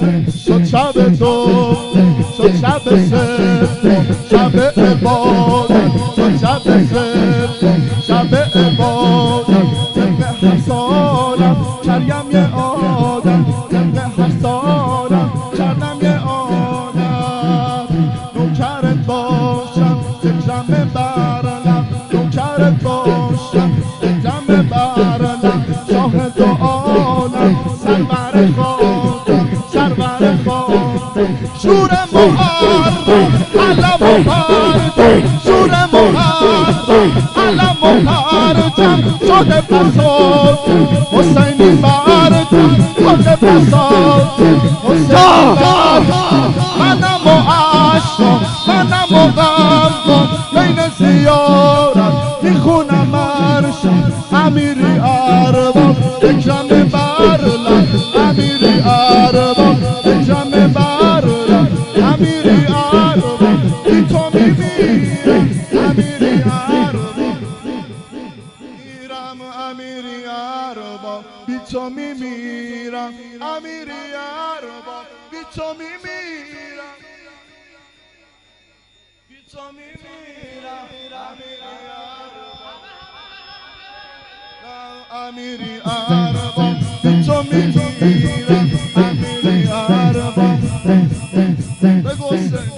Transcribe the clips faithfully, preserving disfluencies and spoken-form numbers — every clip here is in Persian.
شد شب تو شد شب سوم شب عبادت شد شب سوم شب عبادت طبق هر سالم کردم یه آدم طبق هر سالم کردم یه آدم نوکرت باشم فکرم برنم نوکرت باشم فکرم برنم شاهد و عالم سرور خاکم سرور خاکم شور محرم علم و پرچم شور محرم علم و پرچم شده بساط حسینی برچم شده بساط حسینی برچم منم و عشقم منم و غمم بین زیارت میخونم عرشم امیری ارباب فکرم برلم امیری ارباب فکرم برلم امیری ارباب بی تو میمیرم امیری ارباب میرم امیری ارباب بی تو میمیرم امیری ارباب بی تو میمیرم بی تو میمیرم امیری ارباب بی تو میمیرم امیری ارباب بگو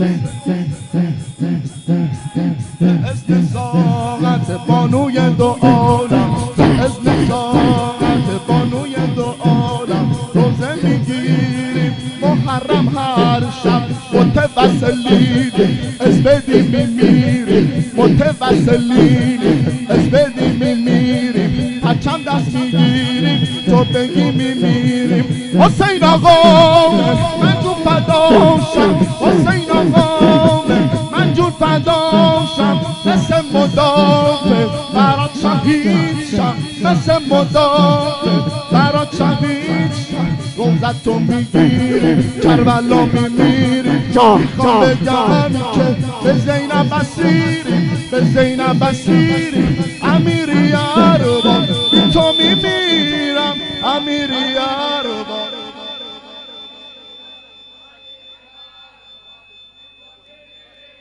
اسم ساعت بانوی دو عالم اسم ساعت بانوی دو عالم روزه میگیریم محرم هر شب متوسلیم اسبدی میمیریم متوسلیم اسبدی میمیریم پرچم دست میگیریم تو بگی میمیریم حسین آقا من جو فداشم حسین آقا من جو فداشم مثل مدافع برات شهید شم مثل مدافع برات شهید شم روزت تو میگیریم کربلا میمیریم میخوام بگم که به زینب بسیریم به زینب بسیریم امیری